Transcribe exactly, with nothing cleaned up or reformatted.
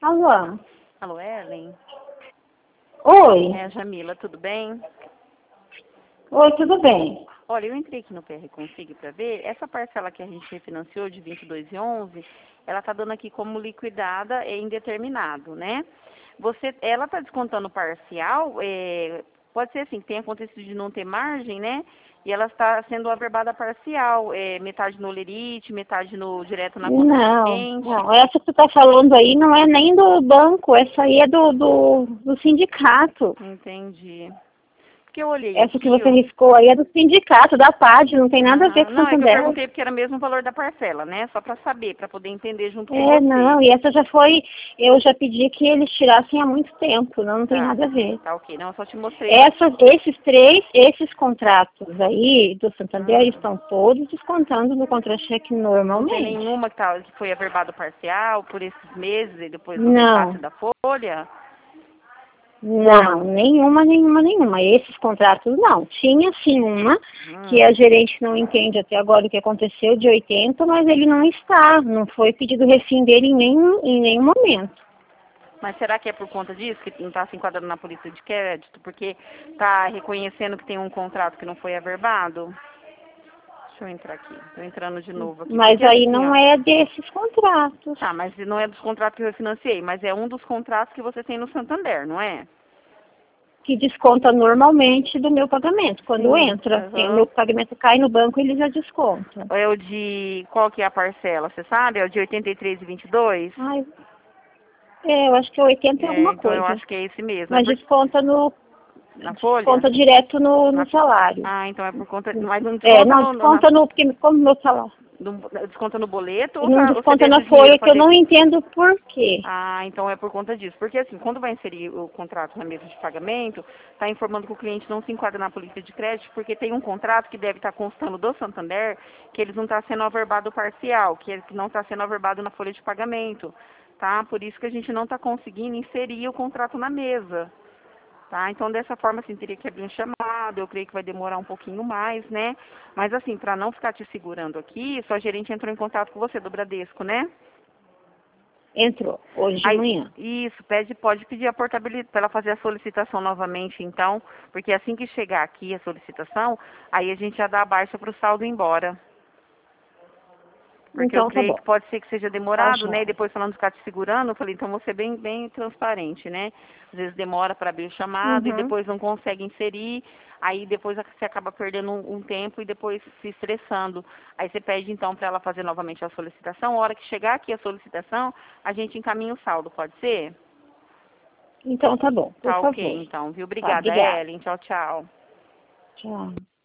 Alô? Alô, Ellen? Oi. É a Jamila, tudo bem? Oi, tudo bem? Olha, eu entrei aqui no P R Consigo para ver, essa parcela que a gente refinanciou de vinte e dois e onze, ela está dando aqui como liquidada e indeterminado, né? Você, ela está descontando parcial, é, pode ser assim, que tenha acontecido de não ter margem, né? E ela está sendo averbada parcial, é, metade no lerite, metade no direto na conta Não, corrente. não. Essa que tu tá falando aí não é nem do banco, essa aí é do, do, do sindicato. Entendi. Porque eu olhei Essa que aqui, você riscou aí é do sindicato, da P A D, não tem nada a ver ah, com não, é que eu Santander. perguntei porque era mesmo o valor da parcela, né? Só para saber, para poder entender junto com É, você. não, e essa já foi, eu já pedi que eles tirassem há muito tempo, não, não tem Tá, nada a ver. tá ok. Não, eu só te mostrei. Pra... Essas, esses três, esses contratos aí do Santander Hum, estão todos descontando no contra-cheque não tem normalmente. nenhuma que, tá, que foi averbado parcial por esses meses e depois do repasse Não, da folha? não, nenhuma, nenhuma, nenhuma. Esses contratos não. Tinha sim uma, que Hum. a gerente não entende até agora o que aconteceu, de oitenta, mas ele não está, não foi pedido refim dele em nenhum, em nenhum momento. Mas será que é por conta disso que não está se enquadrando na polícia de crédito? Porque está reconhecendo que tem um contrato que não foi averbado? Deixa eu entrar aqui. Estou entrando de novo aqui. Mas Porque aí assim, não ó. é desses contratos, Tá, mas não é dos contratos que eu refinanciei, mas é um dos contratos que você tem no Santander, não é? que desconta normalmente do meu pagamento. Quando Sim. entra, tem, o meu Aham. pagamento cai no banco e ele já desconta. É o de... Qual que é a parcela, você sabe? É o de oitenta e três e vinte e dois? Ai, é, eu acho que é oitenta e É, alguma então eu coisa. acho que é esse mesmo. É Mas porque... desconta no, Na folha? desconta direto no, no Na... salário. Ah, então é por conta... Mas não É, desconta não, no, no- na... desconta no, porque como meu salário. no- desconta no boleto ou Não tá... você desconta deixa na o dinheiro folha, que para eu não débito? entendo por quê. Ah, então é por conta disso. Porque assim, quando vai inserir o contrato na mesa de pagamento, está informando que o cliente não se enquadra na polícia de crédito, porque tem um contrato que deve estar constando do Santander, que eles não está sendo averbado parcial, que ele não está sendo averbado na folha de pagamento, tá? Por isso que a gente não está conseguindo inserir o contrato na mesa. Tá? Então, dessa forma, assim, teria que abrir um chamado, eu creio que vai demorar um pouquinho mais, né? Mas, assim, para não ficar te segurando aqui, sua gerente entrou em contato com você do Bradesco, né? Entrou, hoje de Aí, manhã. isso, pede, pode pedir a portabilidade para ela fazer a solicitação novamente, então, porque assim que chegar aqui a solicitação, aí a gente já dá a baixa para o saldo ir embora. Porque eu Então tá creio que bom, pode ser que seja tá demorado, né? E joia. depois falando de ficar te segurando, eu falei, então vou ser bem, bem transparente, né? Às vezes demora para abrir o chamado e Uhum. depois não consegue inserir, aí depois você acaba perdendo um, um tempo e depois se estressando. Aí você pede então para ela fazer novamente a solicitação. A hora que chegar aqui a solicitação, a gente encaminha o saldo, pode ser? Então tá bom, por Tá ok, favor. então, viu? Tá, Obrigada, obrigada. Ellen. Tchau, tchau. Tchau.